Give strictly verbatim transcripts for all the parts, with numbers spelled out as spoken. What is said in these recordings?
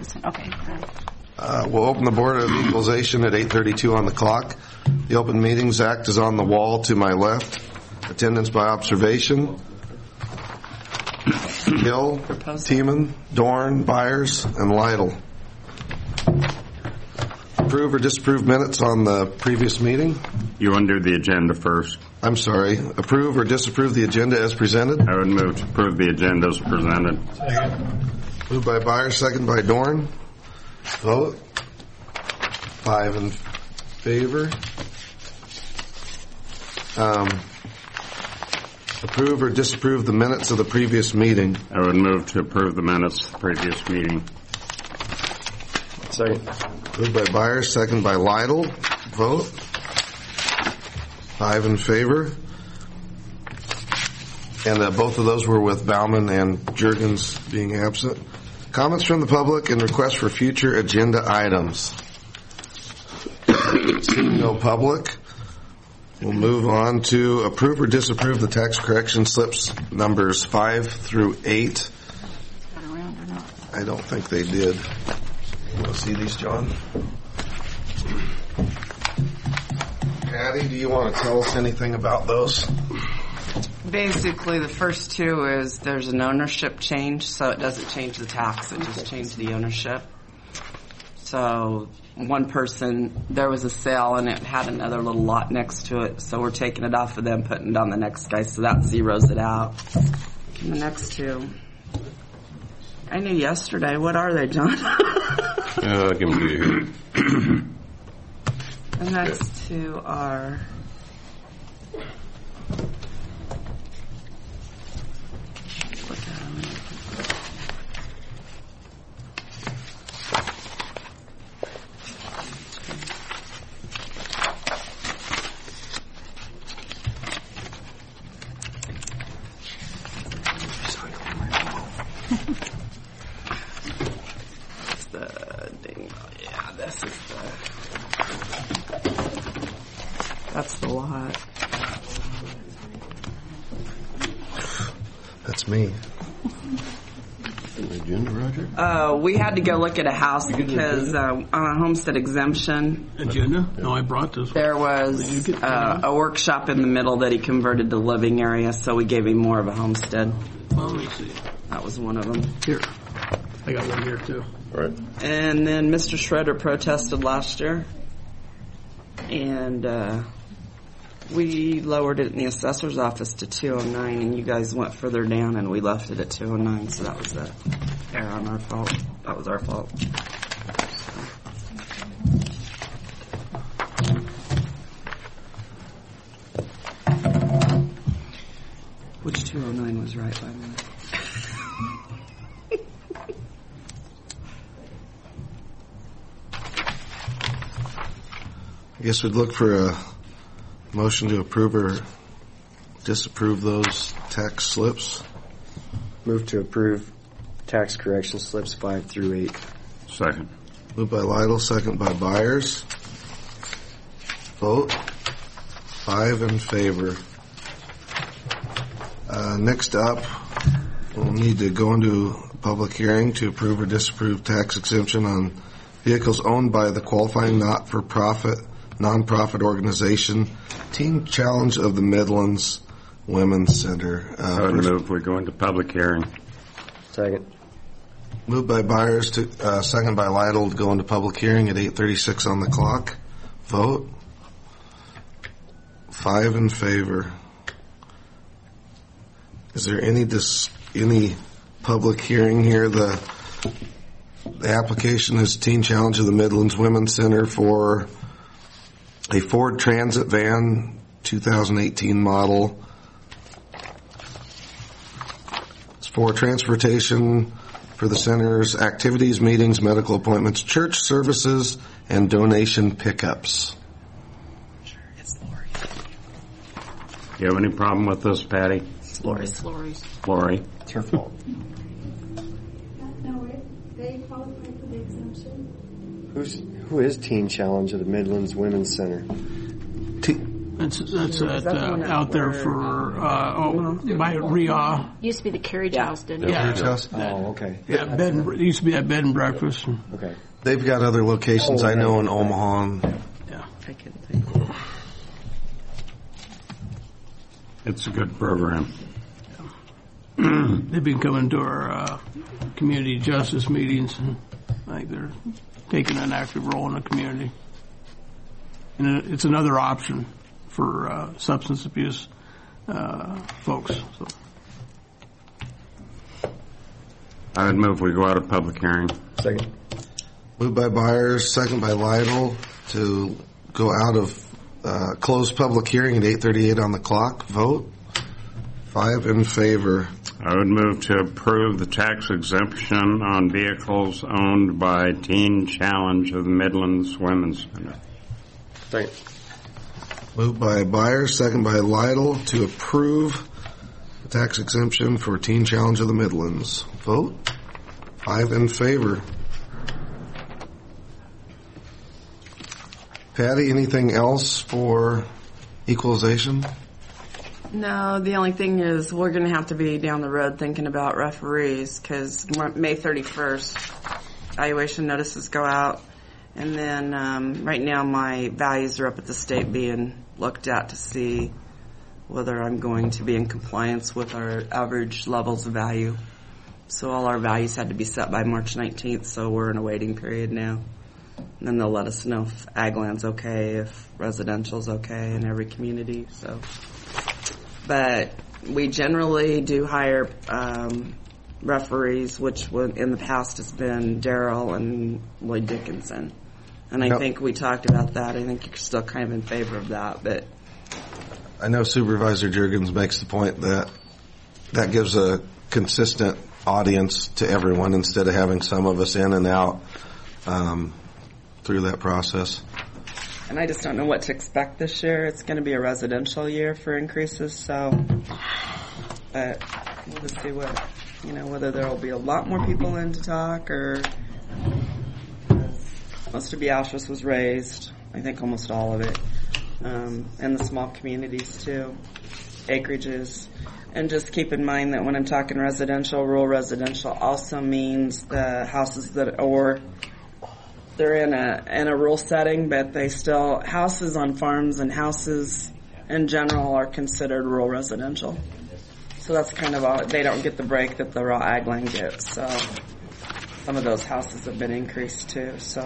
this one. Okay. Uh, we'll open the Board of Equalization at eight thirty-two on the clock. The Open Meetings Act is on the wall to my left. Attendance by observation. Hill, Tiemann, Dorn, Byers, and Lytle. Approve or disapprove minutes on the previous meeting? You undo the agenda first. I'm sorry. Approve or disapprove the agenda as presented? I would move to approve the agenda as presented. Moved by Byers, second by Dorn. Vote. Five in favor. Um, approve or disapprove the minutes of the previous meeting? I would move to approve the minutes of the previous meeting. Second. Moved by Byers, second by Lytle. Vote. Five in favor. And uh, both of those were with Bauman and Juergens being absent. Comments from the public and requests for future agenda items. Seeing no public, we'll move on to approve or disapprove the tax correction slips numbers five through eight. I don't think they did. You want to see these, John? Patty, do you want to tell us anything about those? Basically, the first two is there's an ownership change, so it doesn't change the tax, it just changed the ownership. So one person, there was a sale and it had another little lot next to it, so we're taking it off of them, putting it on the next guy, so that zeroes it out. And the next two, I knew yesterday. What are they, John? uh, I'll give them to you here. The next two are... That's the lot. That's me. Agenda, Roger? Uh, we had to go look at a house because uh, on a homestead exemption, Agenda? No, I brought this. there was uh, a workshop in the middle that he converted to living area, so we gave him more of a homestead. Well, let me see. That was one of them. Here. I got one here, too. All right. And then Mister Schroeder protested last year, and uh, we lowered it in the assessor's office to two oh nine, and you guys went further down, and we left it at two oh nine, so that was the error on our fault. That was our fault. Which two oh nine was right, by the way? I guess we'd look for a motion to approve or disapprove those tax slips. Move to approve tax correction slips five through eight. Second. Moved by Lytle, second by Byers. Vote. Five in favor. Uh, next up, we'll need to go into a public hearing to approve or disapprove tax exemption on vehicles owned by the qualifying not-for-profit nonprofit organization Teen Challenge of the Midlands Women's Center. Uh, I would move we go into public hearing. Second. Moved by Byers, to uh, second by Lytle to go into public hearing at eight thirty-six on the clock. Vote. Five in favor. Is there any dis- any public hearing here? The, the application is Teen Challenge of the Midlands Women's Center for a Ford Transit van, two thousand eighteen model. It's for transportation for the center's activities, meetings, medical appointments, church services, and donation pickups. It's Lori. You have any problem with this, Patty? It's Lori's. Lori's. Lori? It's her fault. No, it, they qualify for the exemption. Who's, who is Teen Challenge of the Midlands Women's Center? Te- That's, that's at, that the uh, one that out there where- for, uh, oh, by Ria. Used to be the carriage Yeah. house, didn't it? Yeah. Carriage House? Oh, okay. Yeah, bed and, it used to be that bed and breakfast. And, Okay. They've got other locations I know in Omaha. and yeah. I can think. It's a good program. They've been coming to our uh, community justice meetings, and I think they're taking an active role in the community. And it- it's another option for uh, substance abuse uh, folks. So. I would move we go out of public hearing. Second. Moved by Byers, second by Lytle, to go out of uh, closed public hearing at eight thirty-eight on the clock. Vote. Five in favor. I would move to approve the tax exemption on vehicles owned by Teen Challenge of the Midlands Women's Center. Second. Moved by Byers, second by Lytle, to approve the tax exemption for Teen Challenge of the Midlands. Vote. Five in favor. Patty, anything else for equalization? No, the only thing is we're going to have to be down the road thinking about referees because May thirty-first, evaluation notices go out. And then um, right now my values are up at the state being looked at to see whether I'm going to be in compliance with our average levels of value. So all our values had to be set by March nineteenth, so we're in a waiting period now. And then they'll let us know if ag land's okay, if residential's okay in every community. So, but we generally do hire um, referees, which would, in the past has been Daryl and Lloyd Dickinson. And I Yep. think we talked about that. I think you're still kind of in favor of that, but I know Supervisor Jurgens makes the point that that gives a consistent audience to everyone instead of having some of us in and out um, through that process. and I just don't know what to expect this year. It's going to be a residential year for increases, so but we'll just see what, you know, whether there will be a lot more people in to talk or most of Beatrice was raised, I think almost all of it, um, and the small communities too, acreages. And just keep in mind that when I'm talking residential, rural residential also means the houses that, or they're in a in a rural setting, but they still, houses on farms and houses in general are considered rural residential. So that's kind of all, they don't get the break that the raw ag land gets. So some of those houses have been increased too. So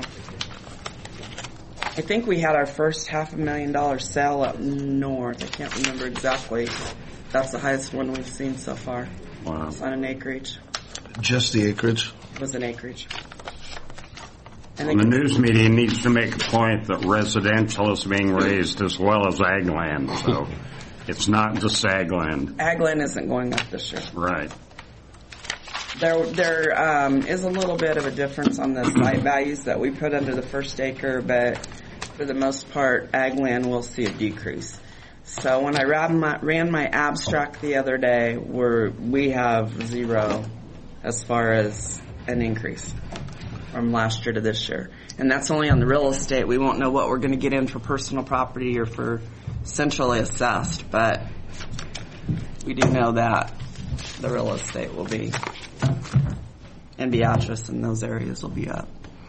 I think we had our first half a million dollar sale up north. I can't remember exactly. That's the highest one we've seen so far. Wow. It's on an acreage. Just the acreage? It was an acreage. And The news media needs to make a point that residential is being raised as well as ag land, so it's not just ag land. ag land isn't going up this year. Right. There, there um, is a little bit of a difference on the site values that we put under the first acre, but for the most part, ag land will see a decrease. So when I ran my, ran my abstract the other day, we're, we have zero as far as an increase from last year to this year. And that's only on the real estate. We won't know what we're going to get in for personal property or for centrally assessed, but we do know that the real estate will be, and Beatrice and those areas will be up.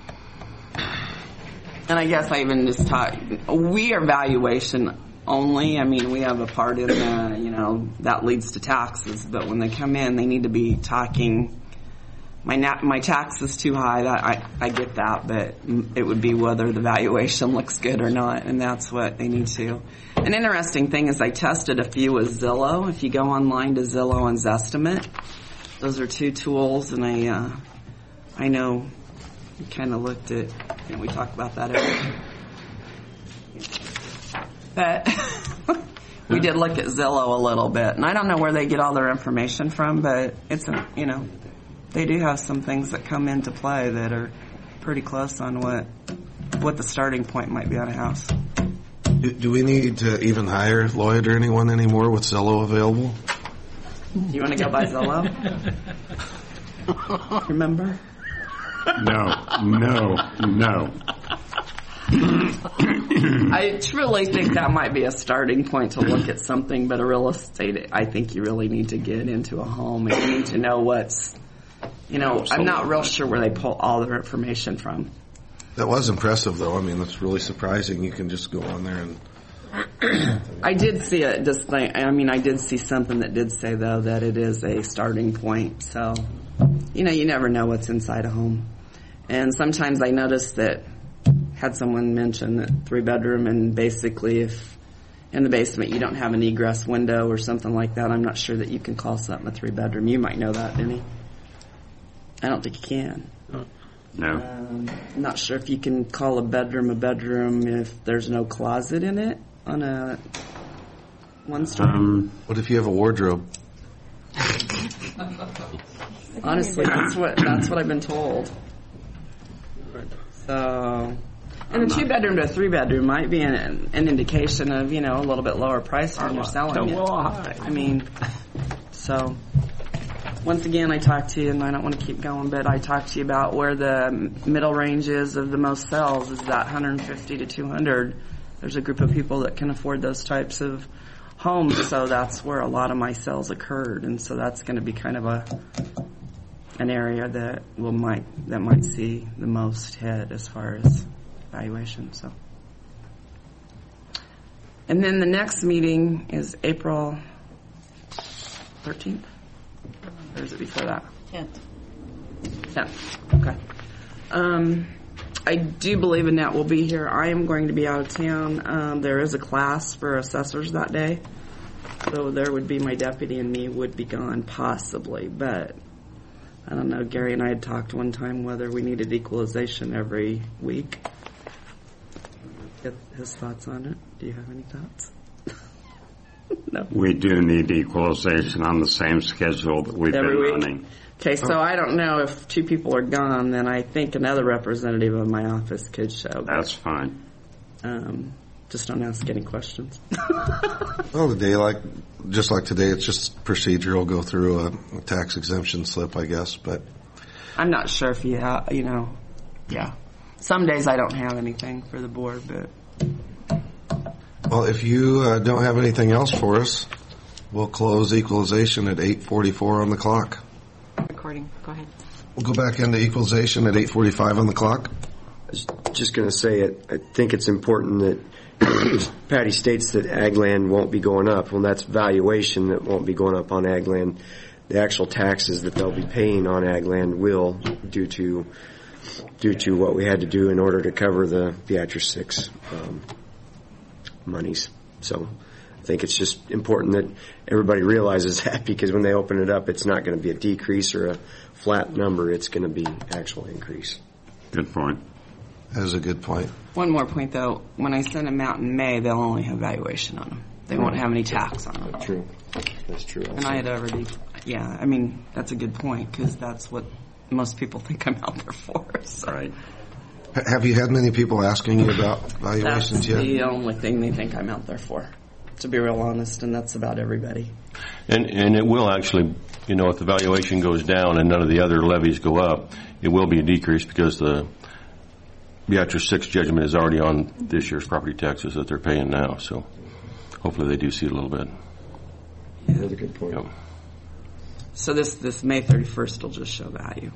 And I guess I even just taught, we are valuation only. I mean, we have a part in the, you know, that leads to taxes, but when they come in, they need to be talking, my na- my tax is too high, that I, I get that, but it would be whether the valuation looks good or not, and that's what they need to. An interesting thing is I tested a few with Zillow. If you go online to Zillow and Zestimate, those are two tools, and I, uh, I know we kind of looked at, you know, we talked about that earlier. But we did look at Zillow a little bit, and I don't know where they get all their information from, but it's, a, you know, they do have some things that come into play that are pretty close on what what the starting point might be on a house. Do, do we need to even hire Lloyd or anyone anymore with Zillow available? You want to go by Zillow? Remember? No, no, no. I truly think that might be a starting point to look at something, but a real estate, I think you really need to get into a home and you need to know what's, you know, I'm not real sure where they pull all their information from. That was impressive, though. I mean, that's really surprising. You can just go on there and... I did see it, just like, I mean, I did see something that did say, though, that it is a starting point. So, you know, you never know what's inside a home. And sometimes I noticed that, had someone mention that three bedroom, and basically if in the basement you don't have an egress window or something like that, I'm not sure that you can call something a three bedroom. You might know that, Denny. I don't think you can. No. Um, I'm not sure if you can call a bedroom a bedroom if there's no closet in it on a one story. Um, What if you have a wardrobe? Honestly, that's what that's what I've been told. So, and a two bedroom to a three bedroom might be an, an indication of, you know, a little bit lower price when you're selling it. I mean, so once again, I talked to you, and I don't want to keep going, but I talked to you about where the middle range is of the most sales is that one fifty to two hundred. There's a group of people that can afford those types of homes, so that's where a lot of my sales occurred, and so that's going to be kind of a an area that will might that might see the most hit as far as valuation. So, and then the next meeting is April thirteenth, or is it before that? Tenth. Tenth. Okay. Um, I do believe Annette will be here. I am going to be out of town. Um, there is a class for assessors that day, so there would be my deputy and me would be gone possibly, but I don't know. Gary and I had talked one time whether we needed equalization every week. Get his thoughts on it. Do you have any thoughts? No. we do need equalization on the same schedule that we've Every been week? running. Okay, so I don't know if two people are gone, then I think another representative of my office could show. That's fine. Um, just don't ask any questions. Well, the day, like, just like today, it's just procedural, go through a, a tax exemption slip, I guess, but... I'm not sure if you have, you know, yeah. Some days I don't have anything for the board, but... Well, if you uh, don't have anything else for us, we'll close equalization at eight forty-four on the clock. Recording. Go ahead. We'll go back into equalization at eight forty-five on the clock. I was just going to say it. I think it's important that Patty states that ag land won't be going up. Well, that's valuation that won't be going up on ag land. The actual taxes that they'll be paying on ag land will, due to due to what we had to do in order to cover the Beatrice six um, monies. So I think it's just important that everybody realizes that, because when they open it up, it's not going to be a decrease or a flat number. It's going to be actual increase. Good point. That is a good point. One more point, though. When I send them out in May, they'll only have valuation on them. They won't have any tax on them. True. That's true. And I had already, yeah, I mean, that's a good point, because that's what most people think I'm out there for. So. Right. H- have you had many people asking you about That's valuations yet? the only thing they think I'm out there for, to be real honest, and that's about everybody. And and it will actually, you know, if the valuation goes down and none of the other levies go up, it will be a decrease, because the Beatrice six judgment is already on this year's property taxes that they're paying now. So hopefully they do see it a little bit. Yeah, that's a good point. Yep. So this, this May thirty-first will just show value.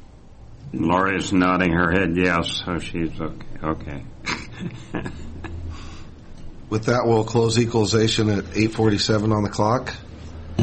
Lori's nodding her head yes, so she's okay. okay. With that, we'll close equalization at eight forty-seven on the clock.